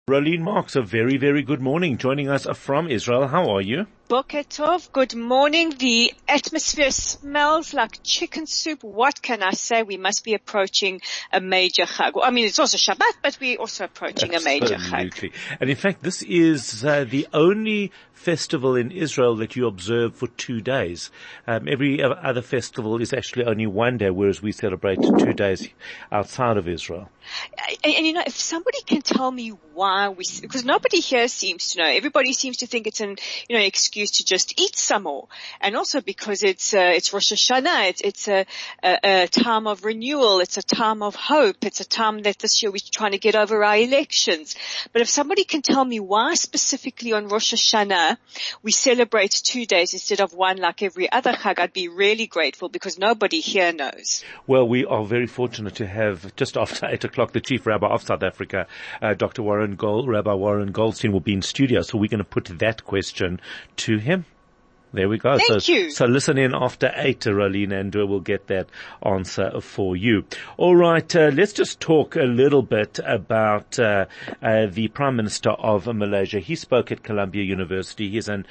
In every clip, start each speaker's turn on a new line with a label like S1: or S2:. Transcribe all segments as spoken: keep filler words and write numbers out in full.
S1: Rolene Marks, a very, very good morning, joining us from Israel. How are you?
S2: Boker Tov, good morning. The atmosphere smells like chicken soup. What can I say? We must be approaching a major Chag. I mean, it's also Shabbat, but we're also approaching
S1: Absolutely.
S2: a major Chag.
S1: Absolutely. And in fact, this is uh, the only festival in Israel that you observe for two days. Um, every other festival is actually only one day, whereas we celebrate two days outside of Israel.
S2: And, and you know, if somebody can tell me why we, because nobody here seems to know. Everybody seems to think it's an, you know, excuse to just eat some more. And also because it's, uh, it's Rosh Hashanah. It's, it's a, a, a time of renewal. It's a time of hope. It's a time that this year we're trying to get over our elections. But if somebody can tell me why specifically on Rosh Hashanah we celebrate two days instead of one like every other Chag, I'd be really grateful because nobody here knows.
S1: Well, we are very fortunate to have just after eight o'clock the Chief Rabbi of South Africa, uh, Doctor Warren Gold, Rabbi Warren Goldstein will be in studio, so we're going to put that question to him. There we go.
S2: Thank
S1: so,
S2: you.
S1: So listen in after eight, Rolene, and uh, we'll get that answer for you. All right, uh, let's just talk a little bit about uh, uh, the Prime Minister of Malaysia. He spoke at Columbia University. He's an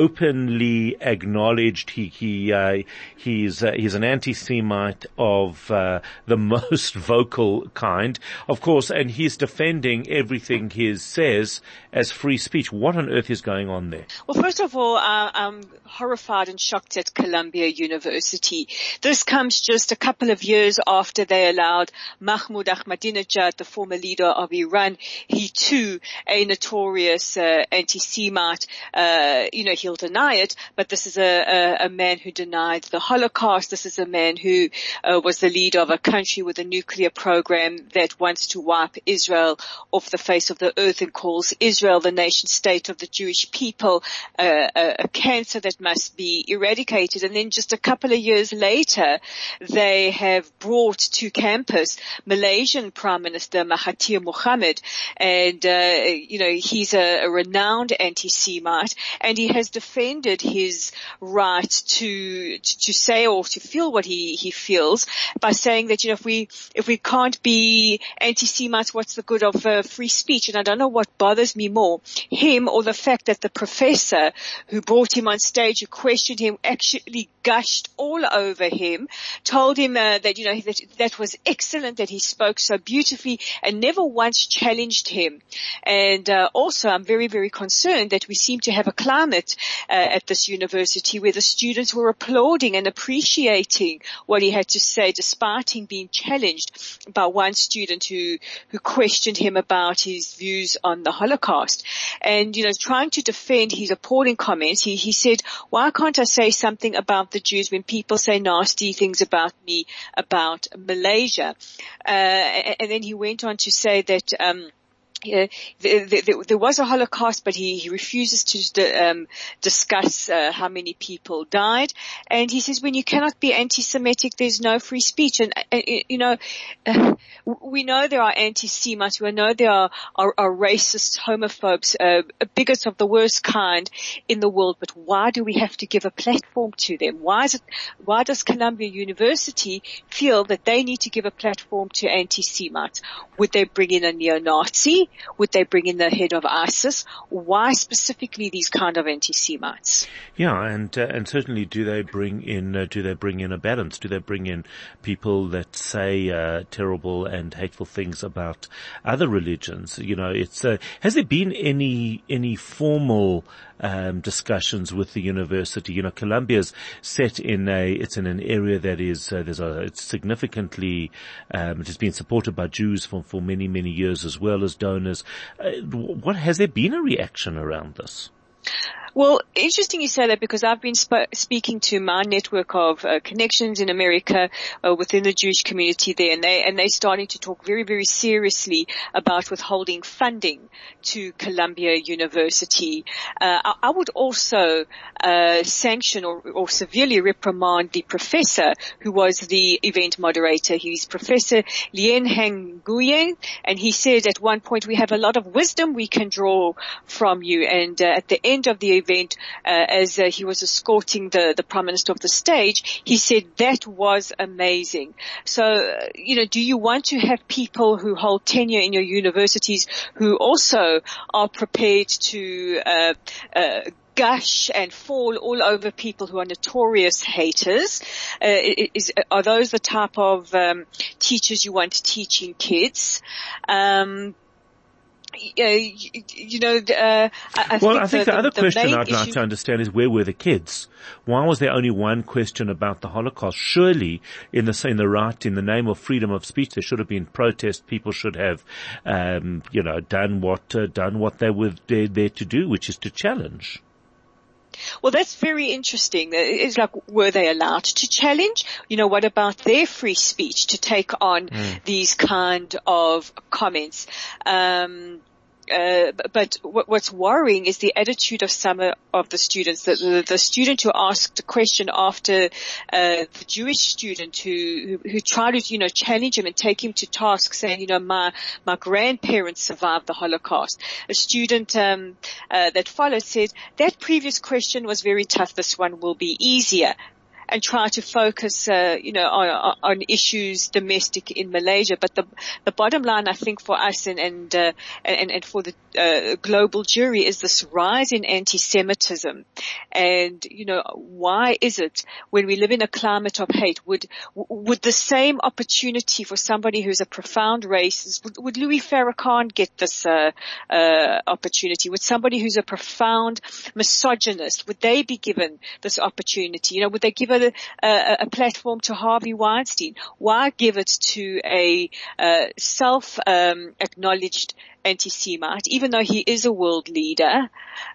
S1: openly acknowledged. He he uh, he's uh, he's an anti-Semite of uh, the most vocal kind, of course, and he's defending everything he says as free speech. What on earth is going on there?
S2: Well, first of all, uh, I'm horrified and shocked at Columbia University. This comes just a couple of years after they allowed Mahmoud Ahmadinejad, the former leader of Iran, he too, a notorious uh, anti-Semite, uh, you know, he'll deny it, but this is a, a, a man who denied the Holocaust. This is a man who uh, was the leader of a country with a nuclear program that wants to wipe Israel off the face of the earth and calls Israel the nation state of the Jewish people, uh, a, a cancer that must be eradicated. And then just a couple of years later, they have brought to campus Malaysian Prime Minister Mahathir Mohamad. And, uh, you know, he's a, a renowned anti-Semite, and he has defended his right to, to, to say or to feel what he, he feels by saying that, you know, if we, if we can't be anti-Semites, what's the good of uh, free speech? And I don't know what bothers me more, him or the fact that the professor who brought him on stage, who questioned him, actually gushed all over him, told him uh, that, you know, that that was excellent, that he spoke so beautifully, and never once challenged him. And uh, also, I'm very, very concerned that we seem to have a climate uh, at this university where the students were applauding and appreciating what he had to say, despite him being challenged by one student who who questioned him about his views on the Holocaust. And, you know, trying to defend his appalling comments, he, he said, why can't I say something about the Jews when people say nasty things about me, about Malaysia? Uh, and then he went on to say that, um, Yeah, there, there, there was a Holocaust, but he, he refuses to um, discuss uh, how many people died. And he says, when you cannot be anti-Semitic, there's no free speech. And, uh, you know, uh, we know there are anti-Semites. We know there are, are, are racists, homophobes, uh, bigots of the worst kind in the world. But why do we have to give a platform to them? Why is it, why does Columbia University feel that they need to give a platform to anti-Semites? Would they bring in a neo-Nazi? Would they bring in the head of ISIS? Why specifically these kind of anti-Semites?
S1: Yeah, and uh, and certainly, do they bring in uh, do they bring in a balance? Do they bring in people that say uh, terrible and hateful things about other religions? You know, it's uh, has there been any any formal um, discussions with the university? You know, Columbia's set in a it's in an area that is uh, there's a it's significantly um, it has been supported by Jews for for many many years, as well as donors. Uh, what has there been a reaction around this?
S2: Well, interesting you say that, because I've been sp- speaking to my network of uh, connections in America uh, within the Jewish community there, and they and they're starting to talk very, very seriously about withholding funding to Columbia University. Uh, I, I would also uh, sanction or, or severely reprimand the professor who was the event moderator. He's Professor Lien Heng Nguyen, and he said at one point, we have a lot of wisdom we can draw from you. And uh, at the end of the event, uh, as uh, he was escorting the, the Prime Minister off the stage, he said that was amazing. So, uh, you know, do you want to have people who hold tenure in your universities who also are prepared to uh, uh gush and fall all over people who are notorious haters? Uh, is, are those the type of um, teachers you want teaching kids? Um, uh, you, you know, uh, I, I
S1: well,
S2: think
S1: I think
S2: the,
S1: the other
S2: the, the
S1: question I'd
S2: issue-
S1: like to understand is where were the kids? Why was there only one question about the Holocaust? Surely, in the in the right, in the name of freedom of speech, there should have been protest. People should have, um, you know, done what uh, done what they were there, there to do, which is to challenge.
S2: Well, that's very interesting. It's like, were they allowed to challenge? You know, what about their free speech to take on mm. these kind of comments? Um, Uh, but what's worrying is the attitude of some of the students. The, the, the student who asked a question after uh, the Jewish student who, who who tried to, you know, challenge him and take him to task, saying, you know, my my grandparents survived the Holocaust. A student um, uh, that followed said that previous question was very tough. This one will be easier. And try to focus, uh, you know, on, on issues domestic in Malaysia. But the the bottom line, I think, for us and and uh, and, and for the uh, global jury is this rise in anti-Semitism. And you know, why is it when we live in a climate of hate, would would the same opportunity for somebody who's a profound racist, would, would Louis Farrakhan get this uh, uh, opportunity? Would somebody who's a profound misogynist, would they be given this opportunity? You know, would they give A, a, a platform to Harvey Weinstein? Why give it to a uh, self um, acknowledged anti-Semite, even though he is a world leader?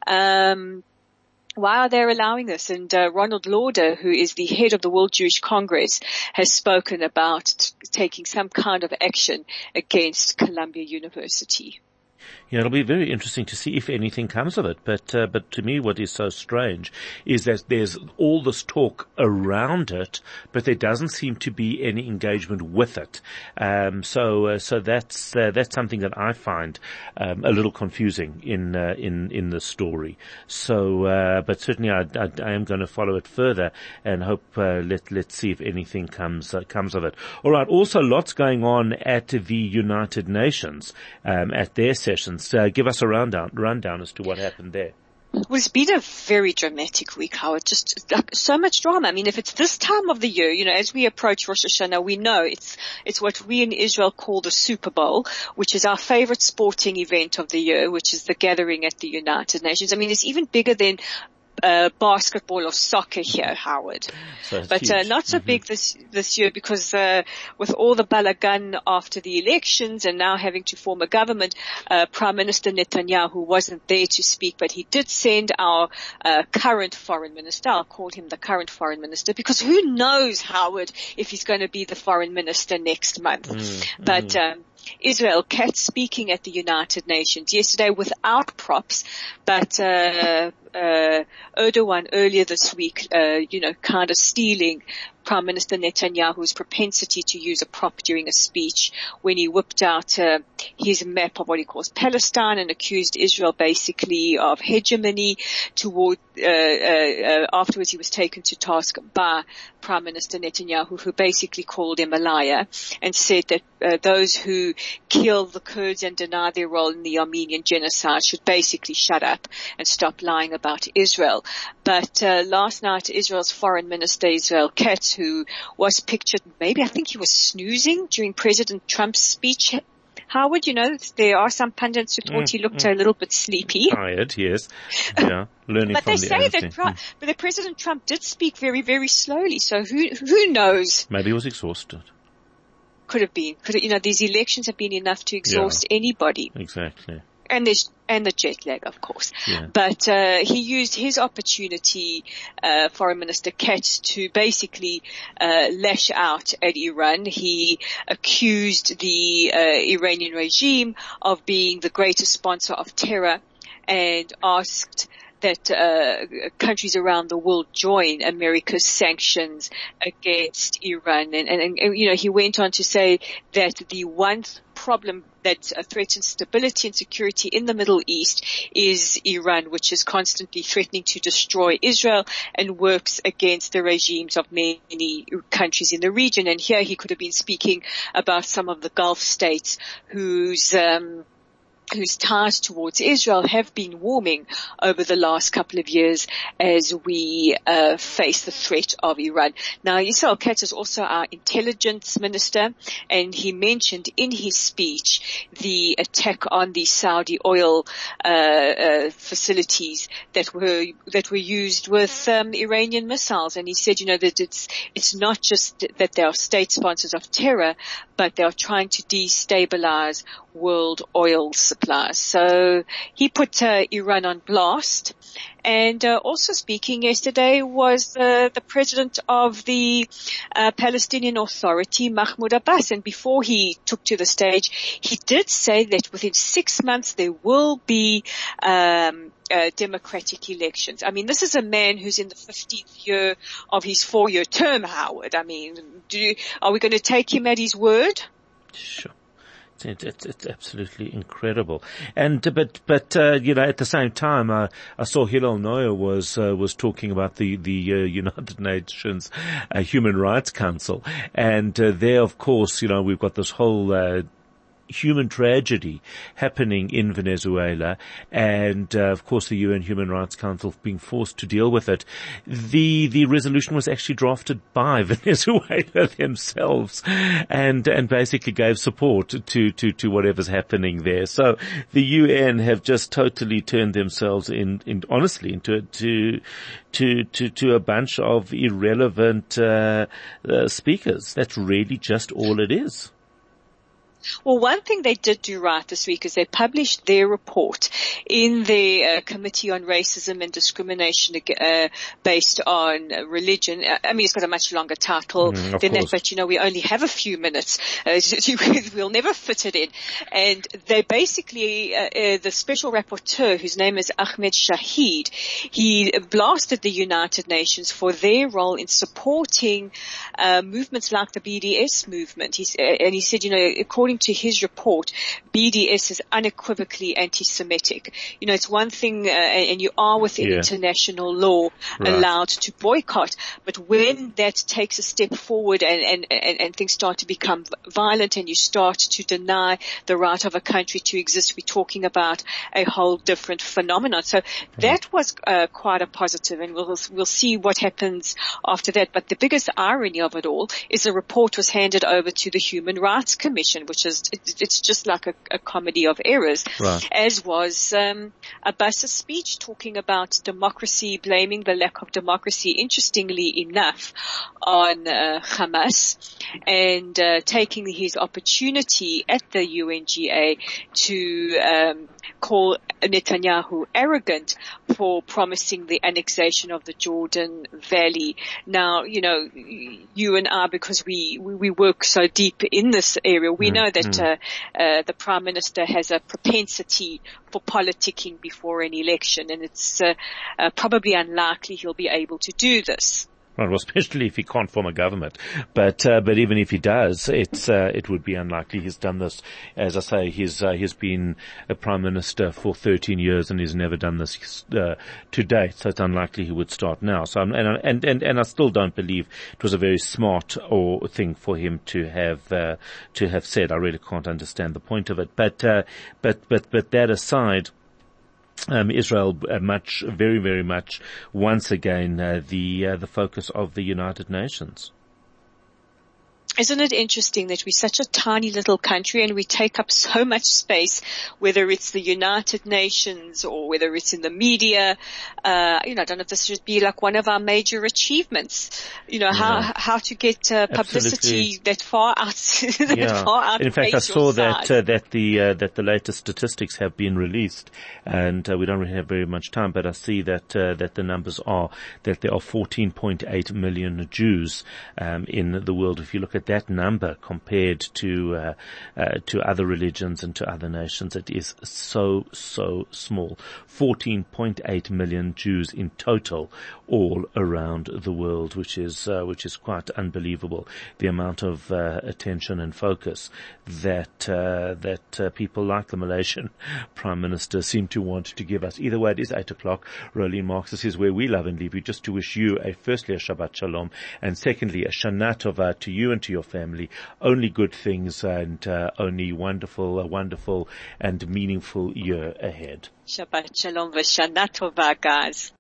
S2: Um, why are they allowing this? And uh, Ronald Lauder, who is the head of the World Jewish Congress, has spoken about t- taking some kind of action against Columbia University.
S1: Yeah, it'll be very interesting to see if anything comes of it. But, uh, but to me, what is so strange is that there's all this talk around it, but there doesn't seem to be any engagement with it. Um, so, uh, so that's, uh, that's something that I find, um, a little confusing in, uh, in, in the story. So, uh, but certainly I, I, I am going to follow it further and hope, uh, let, let's see if anything comes, uh, comes of it. All right. Also lots going on at the United Nations, um, at their sessions. Uh, give us a rundown, rundown as to what happened there.
S2: Well, it's been a very dramatic week, Howard. Just like, so much drama. I mean, if it's this time of the year, you know, as we approach Rosh Hashanah, we know it's it's what we in Israel call the Super Bowl, which is our favorite sporting event of the year, which is the gathering at the United Nations. I mean, it's even bigger than Uh, basketball or soccer here, Howard.
S1: So
S2: but uh, not so mm-hmm. big this this year because uh, with all the balagan after the elections and now having to form a government, uh, Prime Minister Netanyahu wasn't there to speak, but he did send our uh, current foreign minister. I'll call him the current foreign minister because who knows, Howard, if he's going to be the foreign minister next month. Mm, but mm. Um, Israel Katz speaking at the United Nations yesterday without props, but uh, uh, Erdogan earlier this week, uh, you know, kind of stealing Prime Minister Netanyahu's propensity to use a prop during a speech when he whipped out uh, his map of what he calls Palestine and accused Israel basically of hegemony. Toward uh, uh, uh, afterwards, he was taken to task by Prime Minister Netanyahu, who basically called him a liar and said that uh, those who kill the Kurds and deny their role in the Armenian genocide should basically shut up and stop lying about Israel. But uh, last night, Israel's Foreign Minister Israel Katz, who was pictured, maybe I think he was snoozing during President Trump's speech. Howard, you know, there are some pundits who thought mm, he looked mm. a little bit sleepy.
S1: Tired, yes. Yeah, learning
S2: but
S1: from
S2: they
S1: the
S2: say that, Pro- mm. but the President Trump did speak very, very slowly. So who who knows?
S1: Maybe he was exhausted.
S2: Could have been. Could have, you know, these elections have been enough to exhaust yeah, anybody.
S1: Exactly.
S2: And there's, and the jet lag, of course.
S1: Yeah.
S2: But, uh, he used his opportunity, uh, Foreign Minister Katz, to basically, uh, lash out at Iran. He accused the, uh, Iranian regime of being the greatest sponsor of terror and asked that uh countries around the world join America's sanctions against Iran. And, and, and, you know, he went on to say that the one problem that uh, threatens stability and security in the Middle East is Iran, which is constantly threatening to destroy Israel and works against the regimes of many countries in the region. And here he could have been speaking about some of the Gulf states whose um whose ties towards Israel have been warming over the last couple of years as we uh, face the threat of Iran. Now, Israel Katz is also our intelligence minister, and he mentioned in his speech the attack on the Saudi oil uh, uh, facilities that were that were used with um, Iranian missiles. And he said, you know, that it's it's not just that they are state sponsors of terror, but they are trying to destabilize world oil supplies. So he put uh, Iran on blast. And uh, also speaking yesterday was uh, the president of the uh, Palestinian Authority, Mahmoud Abbas. And before he took to the stage, he did say that within six months there will be um Uh, democratic elections. I mean, this is a man who's in the fifteenth year of his four-year term, Howard. I mean, do you, are we going to take him at his word?
S1: Sure. It's, it's, it's absolutely incredible. And, uh, but, but, uh, you know, at the same time, uh, I saw Hillel Neuer was, uh, was talking about the, the, uh, United Nations, uh, Human Rights Council. And, uh, there, of course, you know, we've got this whole, uh, human tragedy happening in Venezuela, and uh, of course the U N Human Rights Council being forced to deal with it. The the resolution was actually drafted by Venezuela themselves, and and basically gave support to to to whatever's happening there. So the U N have just totally turned themselves in, in honestly into to to to to a bunch of irrelevant uh, uh, speakers. That's really just all it is.
S2: Well, one thing they did do right this week is they published their report in the uh, Committee on Racism and Discrimination uh, based on uh, religion. I mean, it's got a much longer title
S1: mm,
S2: than that, but you know, we only have a few minutes. Uh, we'll never fit it in. And they basically, uh, uh, the special rapporteur, whose name is Ahmed Shahid, he blasted the United Nations for their role in supporting uh, movements like the B D S movement. He's, uh, and he said, you know, according to his report, B D S is unequivocally anti-Semitic. You know, it's one thing, uh, and you are within
S1: yeah.
S2: international law
S1: right.
S2: allowed to boycott, but when that takes a step forward and, and, and, and things start to become violent and you start to deny the right of a country to exist, we're talking about a whole different phenomenon. So mm-hmm. that was uh, quite a positive, and we'll, we'll see what happens after that. But the biggest irony of it all is the report was handed over to the Human Rights Commission, which is, it's just like a, a comedy of errors,
S1: right.
S2: as was um, Abbas's speech talking about democracy, blaming the lack of democracy, interestingly enough, on uh, Hamas, and uh, taking his opportunity at the U N G A to um, call Netanyahu arrogant for promising the annexation of the Jordan Valley. Now, you know, you and I, because we, we, we work so deep in this area, we mm, know that mm. uh, uh, the Prime Minister has a propensity for politicking before an election, and it's uh, uh, probably unlikely he'll be able to do this.
S1: Well, especially if he can't form a government. But, uh, but even if he does, it's, uh, it would be unlikely. He's done this, as I say, he's, uh, he's been a prime minister for thirteen years and he's never done this, uh, to date. So it's unlikely he would start now. So, I'm, and, and, and, and I still don't believe it was a very smart or thing for him to have, uh, to have said. I really can't understand the point of it. But, uh, but, but, but that aside, Um, Israel uh, much, very, very much, once again, uh, the uh, the focus of the United Nations.
S2: Isn't it interesting that we're such a tiny little country and we take up so much space, whether it's the United Nations or whether it's in the media? Uh, you know, I don't know if this should be like one of our major achievements. You know, how yeah. how to get uh, publicity Absolutely. that far out, that
S1: yeah.
S2: far out.
S1: In fact, I saw that uh, that the uh, that the latest statistics have been released, and uh, we don't really have very much time. But I see that uh, that the numbers are that there are fourteen point eight million Jews um, in the world. If you look at that number compared to uh, uh, to other religions and to other nations, it is so so small. fourteen point eight million Jews in total, all around the world, which is uh, which is quite unbelievable. The amount of uh, attention and focus that uh, that uh, people like the Malaysian Prime Minister seem to want to give us. Either way, it is eight o'clock. Rolene Marks, this is where we love and leave you. Just to wish you a firstly a Shabbat Shalom, and secondly a Shana Tova to you and to your family. Only good things and uh, only wonderful, a wonderful and meaningful year ahead.
S2: Shabbat Shalom v'Shana Tova, guys.